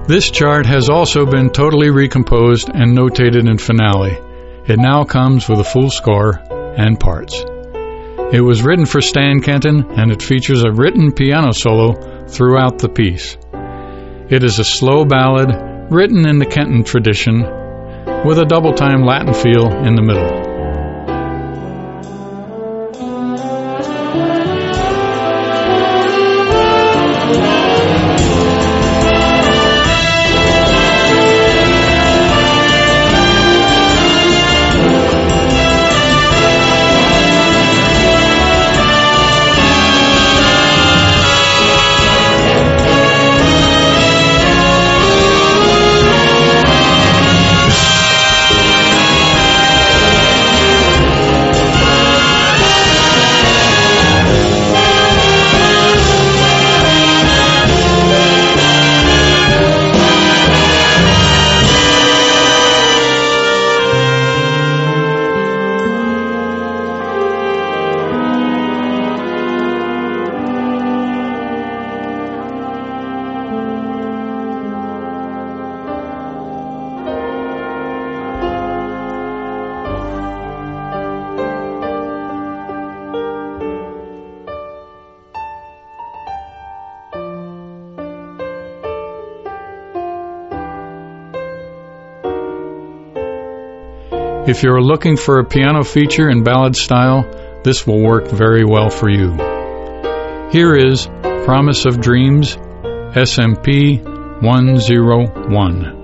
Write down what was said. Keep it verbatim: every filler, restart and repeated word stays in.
This chart has also been totally recomposed and notated in Finale. It now comes with a full score and parts. It was written for Stan Kenton, and it features a written piano solo throughout the piece. It is a slow ballad written in the Kenton tradition with a double-time Latin feel in the middle. If you're looking for a piano feature in ballad style, this will work very well for you. Here is Promise of Dreams, S M P one oh one.